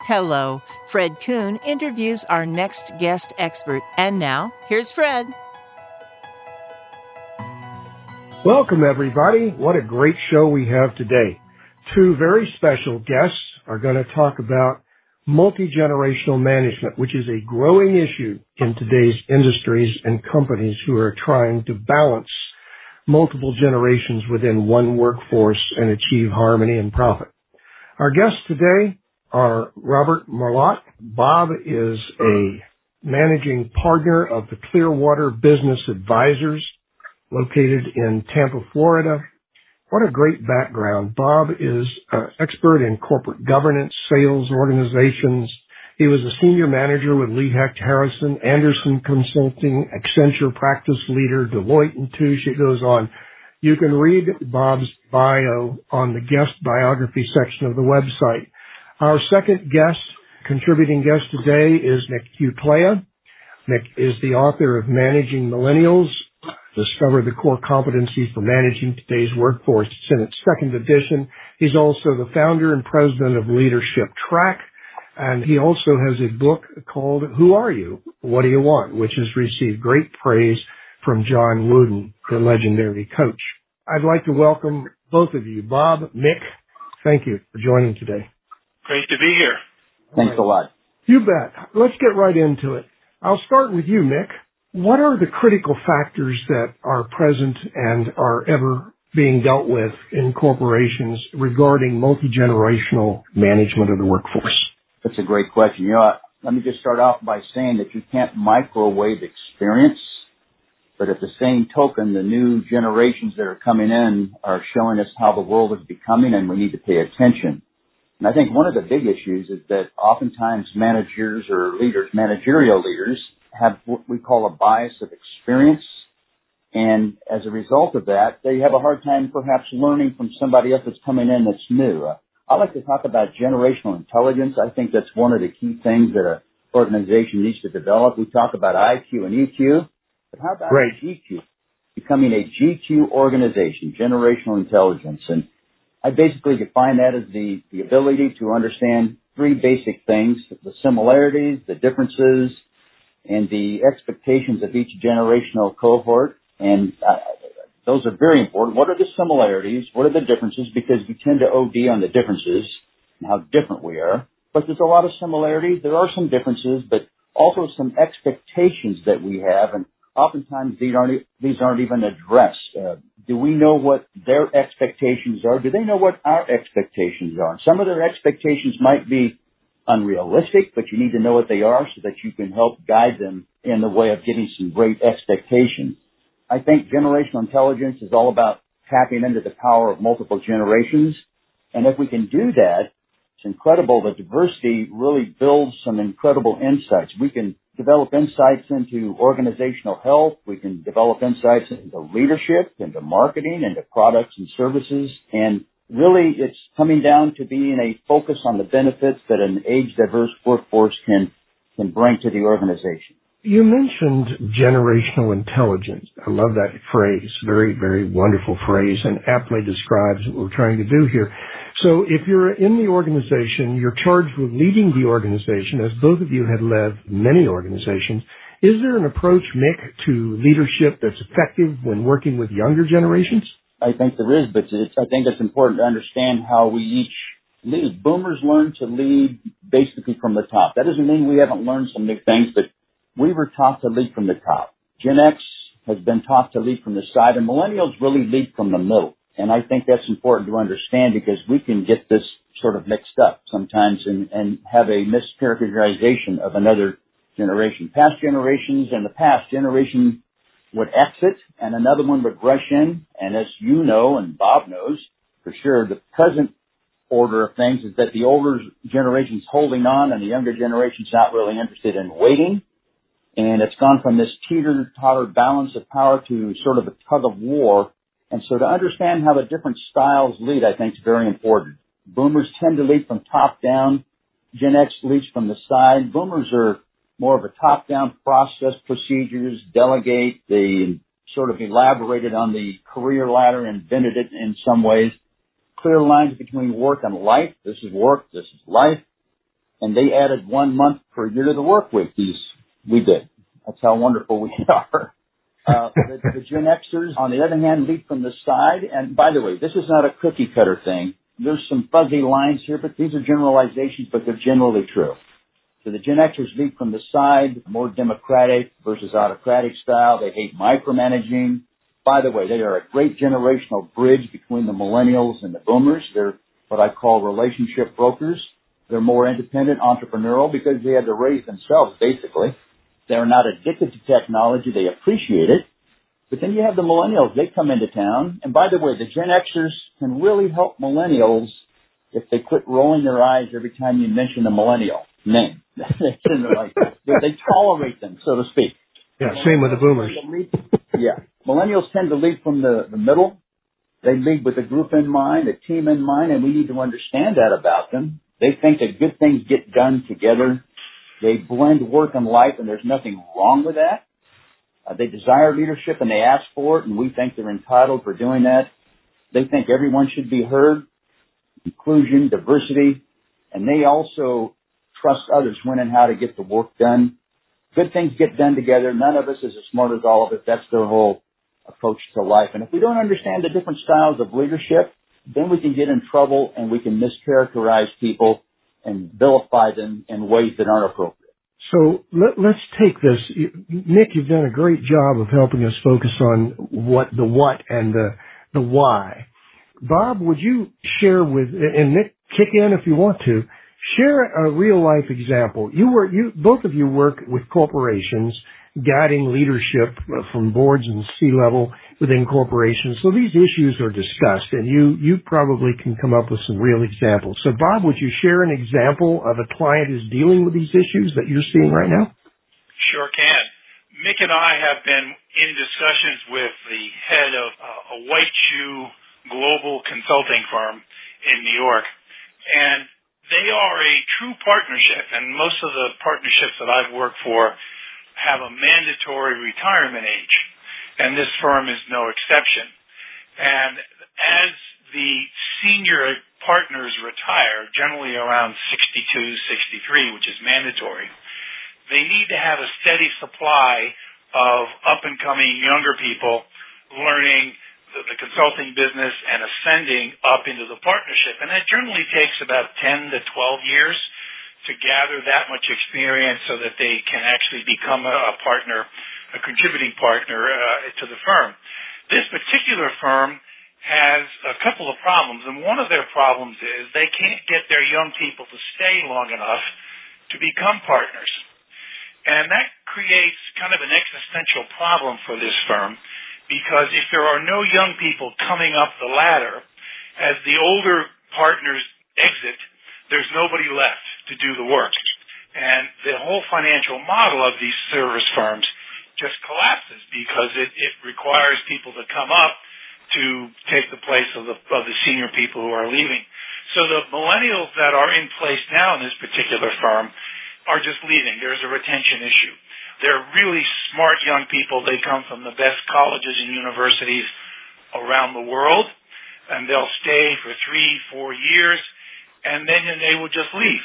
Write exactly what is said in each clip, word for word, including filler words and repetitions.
Hello, Fred Kuhn interviews our next guest expert. And now, here's Fred. Welcome, everybody. What a great show we have today. Two very special guests are going to talk about multi-generational management, which is a growing issue in today's industries and companies who are trying to balance multiple generations within one workforce and achieve harmony and profit. Our guests today are Robert Marlotte. Bob is a managing partner of the Clearwater Business Advisors, located in Tampa, Florida. What a great background. Bob is an expert in corporate governance, sales, organizations. He was a senior manager with Lee Hecht Harrison, Anderson Consulting, Accenture practice leader, Deloitte and Touche. It goes on. You can read Bob's bio on the guest biography section of the website. Our second guest, contributing guest today, is Mick Uclea. Mick is the author of Managing Millennials, Discover the Core Competencies for Managing Today's Workforce. It's in its second edition. He's also the founder and president of Leadership Track, and he also has a book called Who Are You? What Do You Want? Which has received great praise from John Wooden, the legendary coach. I'd like to welcome both of you. Bob, Mick, thank you for joining today. Great to be here. Thanks a lot. You bet. Let's get right into it. I'll start with you, Mick. What are the critical factors that are present and are ever being dealt with in corporations regarding multi-generational management of the workforce? That's a great question. You know, let me just start off by saying that you can't microwave experience, but at the same token, the new generations that are coming in are showing us how the world is becoming, and we need to pay attention. And I think one of the big issues is that oftentimes managers or leaders, managerial leaders, have what we call a bias of experience. And as a result of that, they have a hard time perhaps learning from somebody else that's coming in that's new. Uh, I like to talk about generational intelligence. I think that's one of the key things that an organization needs to develop. We talk about I Q and E Q, but how about right. G Q? Becoming a G Q organization, generational intelligence. And I basically define that as the, the ability to understand three basic things: the similarities, the differences, and the expectations of each generational cohort. And uh, those are very important. What are the similarities? What are the differences? Because we tend to O D on the differences and how different we are. But there's a lot of similarities. There are some differences, but also some expectations that we have. And oftentimes these aren't, these aren't even addressed. Uh, do we know what their expectations are? Do they know what our expectations are? Some of their expectations might be unrealistic, but you need to know what they are so that you can help guide them in the way of getting some great expectations. I think generational intelligence is all about tapping into the power of multiple generations. And if we can do that, it's incredible. The diversity really builds some incredible insights. We can develop insights into organizational health. We can develop insights into leadership, into marketing, into products and services. And really, it's coming down to being a focus on the benefits that an age-diverse workforce can can bring to the organization. You mentioned generational intelligence. I love that phrase. Very, very wonderful phrase, and aptly describes what we're trying to do here. So if you're in the organization, you're charged with leading the organization, as both of you had led many organizations. Is there an approach, Mick, to leadership that's effective when working with younger generations? I think there is, but it's, I think it's important to understand how we each lead. Boomers learn to lead basically from the top. That doesn't mean we haven't learned some new things, but we were taught to lead from the top. Gen X has been taught to lead from the side, and millennials really lead from the middle. And I think that's important to understand because we can get this sort of mixed up sometimes and, and have a mischaracterization of another generation. Past generations and the past generation would exit and another one would rush in. And as you know, and Bob knows for sure, the present order of things is that the older generation's holding on and the younger generation's not really interested in waiting. And it's gone from this teeter-totter balance of power to sort of a tug of war. And so to understand how the different styles lead, I think is very important. Boomers tend to lead from top down. Gen X leads from the side. Boomers are more of a top-down process, procedures, delegate. They sort of elaborated on the career ladder, invented it in some ways. Clear lines between work and life. This is work. This is life. and they added one month per year to the work week. These, we did. That's how wonderful we are. Uh, the, the Gen Xers, on the other hand, lead from the side. And by the way, this is not a cookie cutter thing. There's some fuzzy lines here, but these are generalizations, but they're generally true. So the Gen Xers lead from the side, more democratic versus autocratic style. They hate micromanaging. By the way, they are a great generational bridge between the millennials and the boomers. They're what I call relationship brokers. They're more independent, entrepreneurial, because they had to raise themselves, basically. They're not addicted to technology. They appreciate it. But then you have the millennials. They come into town. And by the way, the Gen Xers can really help millennials if they quit rolling their eyes every time you mention a millennial name. like, they tolerate them, so to speak. Yeah, same with the boomers. Yeah. Millennials tend to lead from the, the middle. They lead with a group in mind, a team in mind, and we need to understand that about them. They think that good things get done together. They blend work and life, and there's nothing wrong with that. Uh, they desire leadership, and they ask for it, and we think they're entitled for doing that. They think everyone should be heard, inclusion, diversity, and they also trust others when and how to get the work done. Good things get done together. None of us is as smart as all of us. That's their whole approach to life. And if we don't understand the different styles of leadership, then we can get in trouble and we can mischaracterize people and vilify them in ways that aren't appropriate. So let, let's take this. Nick, you've done a great job of helping us focus on what the what and the the why. Bob, would you share with, and Nick, kick in if you want to, share a real life example. You were, you, both of you work with corporations, guiding leadership from boards and C-level within corporations. So these issues are discussed, and you, you probably can come up with some real examples. So Bob, would you share an example of a client who's dealing with these issues that you're seeing right now? Sure can. Mick and I have been in discussions with the head of uh, a white shoe global consulting firm in New York, and they are a true partnership, and most of the partnerships that I've worked for have a mandatory retirement age, and this firm is no exception. And as the senior partners retire, generally around sixty-two, sixty-three, which is mandatory, they need to have a steady supply of up-and-coming younger people learning the, the consulting business and ascending up into the partnership. And that generally takes about ten to twelve years to gather that much experience so that they can actually become a, a partner, a contributing partner uh, to the firm. This particular firm has a couple of problems, and one of their problems is they can't get their young people to stay long enough to become partners. And that creates kind of an existential problem for this firm, because if there are no young people coming up the ladder, as the older partners exit, there's nobody left to do the work. And the whole financial model of these service firms just collapses because it, it requires people to come up to take the place of the, of the senior people who are leaving. So the millennials that are in place now in this particular firm are just leaving. There's a retention issue. They're really smart young people. They come from the best colleges and universities around the world, and they'll stay for three, four years, and then they will just leave.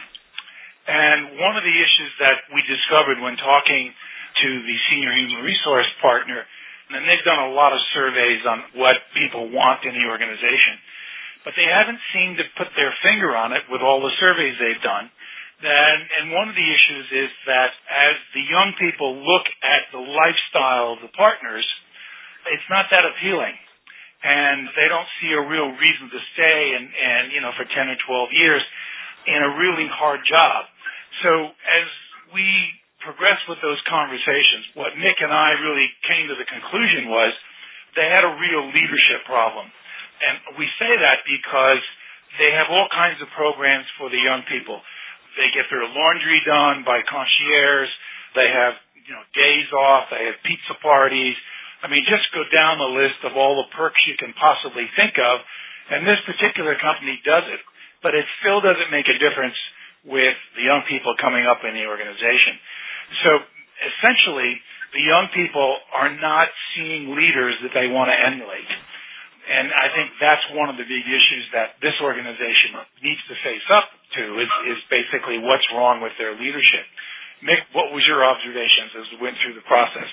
And one of the issues that we discovered when talking to the senior human resource partner, and they've done a lot of surveys on what people want in the organization, but they haven't seemed to put their finger on it with all the surveys they've done. And, and one of the issues is that as the young people look at the lifestyle of the partners, it's not that appealing. And they don't see a real reason to stay and, and you know, for ten or twelve years in a really hard job. So as we progressed with those conversations, what Nick and I really came to the conclusion was they had a real leadership problem. And we say that because they have all kinds of programs for the young people. They get their laundry done by concierge. They have, you know, days off. They have pizza parties. I mean, just go down the list of all the perks you can possibly think of. And this particular company does it. But it still doesn't make a difference with the young people coming up in the organization. So essentially, the young people are not seeing leaders that they want to emulate. And I think that's one of the big issues that this organization needs to face up to is, is basically what's wrong with their leadership. Mick, what was your observations as we went through the process?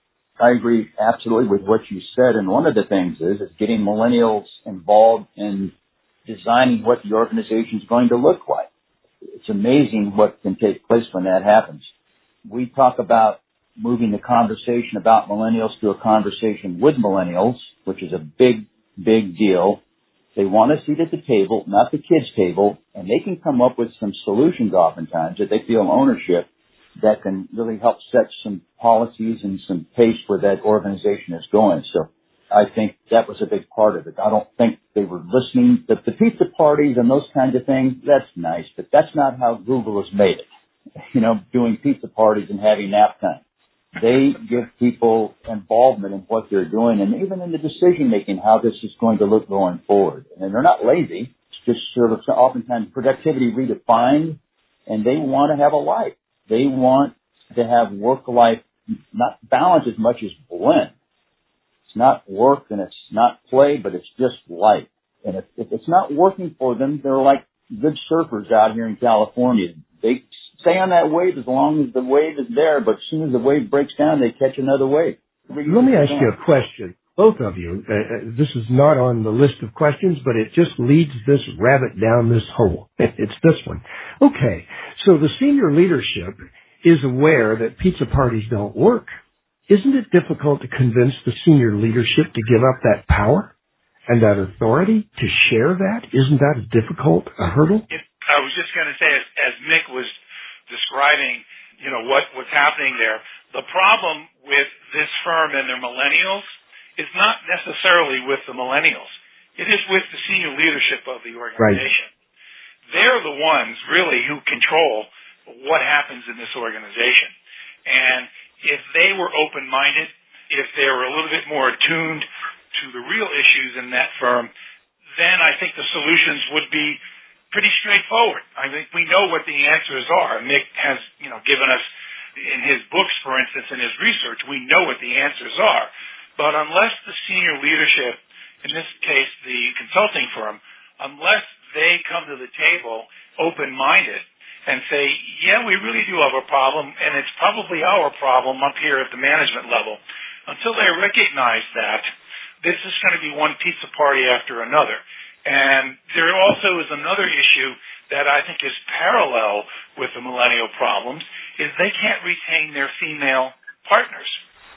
I agree absolutely with what you said. And one of the things is, is getting millennials involved in designing what the organization is going to look like. It's amazing what can take place when that happens. We talk about moving the conversation about millennials to a conversation with millennials, which is a big, big deal. They want a seat at the table, not the kids' table, and they can come up with some solutions oftentimes that they feel ownership that can really help set some policies and some pace where that organization is going. So I think that was a big part of it. I don't think they were listening. The, the pizza parties and those kinds of things, that's nice, but that's not how Google has made it. You know, doing pizza parties and having nap time. They give people involvement in what they're doing and even in the decision making, how this is going to look going forward. And they're not lazy. It's just sort of oftentimes productivity redefined, and they want to have a life. They want to have work-life, not balance as much as blend. It's not work and it's not play, but it's just life. And if, if it's not working for them, they're like good surfers out here in California. They stay on that wave as long as the wave is there, but as soon as the wave breaks down, they catch another wave. Let me ask you a question, both of you. Uh, this is not on the list of questions, but it just leads this rabbit down this hole. It's this one. Okay, so the senior leadership is aware that pizza parties don't work. Isn't it difficult to convince the senior leadership to give up that power and that authority to share that? Isn't that a difficult a hurdle? It, I was just going to say, as, as Mick was describing, you know, what, what's happening there, the problem with this firm and their millennials is not necessarily with the millennials. It is with the senior leadership of the organization. Right. They're the ones, really, who control what happens in this organization. And if they were open-minded, if they were a little bit more attuned to the real issues in that firm, then I think the solutions would be pretty straightforward. I think we know what the answers are. Mick has, you know, given us in his books, for instance, in his research, we know what the answers are. But unless the senior leadership, in this case the consulting firm, unless they come to the table open-minded and say, yeah, we really do have a problem, and it's probably our problem up here at the management level, until they recognize that, this is going to be one pizza party after another. And there also is another issue that I think is parallel with the millennial problems, is they can't retain their female partners.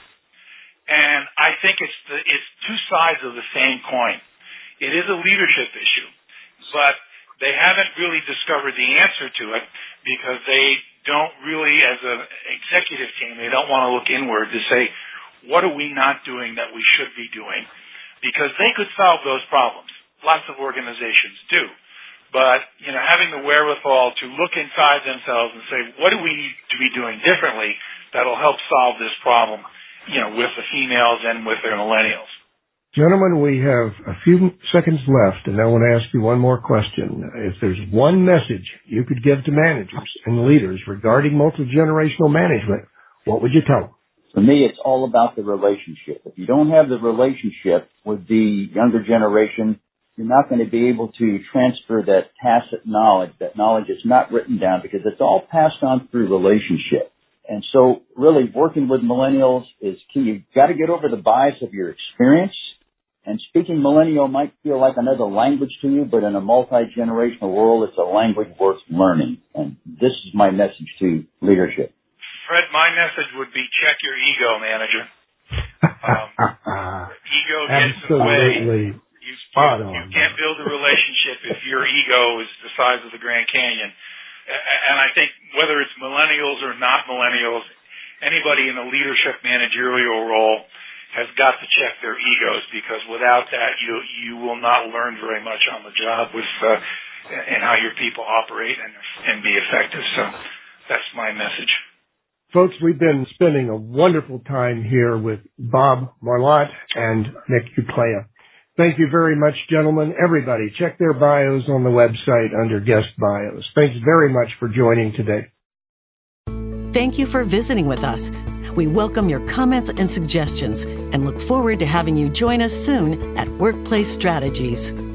And I think it's the, it's two sides of the same coin. It is a leadership issue, but they haven't really discovered the answer to it because they don't really, as an executive team, they don't want to look inward to say, what are we not doing that we should be doing? Because they could solve those problems. Lots of organizations do. But, you know, having the wherewithal to look inside themselves and say, what do we need to be doing differently that'll help solve this problem, you know, with the females and with their millennials? Gentlemen, we have a few seconds left, and I want to ask you one more question. If there's one message you could give to managers and leaders regarding multi-generational management, what would you tell them? For me, it's all about the relationship. If you don't have the relationship with the younger generation, you're not going to be able to transfer that tacit knowledge, that knowledge that's not written down, because it's all passed on through relationship. And so really working with millennials is key. You've got to get over the bias of your experience. And speaking millennial might feel like another language to you, but in a multi-generational world, it's a language worth learning. And this is my message to leadership. Fred, my message would be check your ego, manager. Um, ego gets in the way. Absolutely. You, you, you can't build a relationship if your ego is the size of the Grand Canyon. And I think whether it's millennials or not millennials, anybody in a leadership managerial role has got to check their egos, because without that, you you will not learn very much on the job with uh, and how your people operate and and be effective. So that's my message. Folks, we've been spending a wonderful time here with Bob Marlatt and Mick Uclea. Thank you very much, gentlemen. Everybody, check their bios on the website under guest bios. Thanks very much for joining today. Thank you for visiting with us. We welcome your comments and suggestions and look forward to having you join us soon at Workplace Strategies.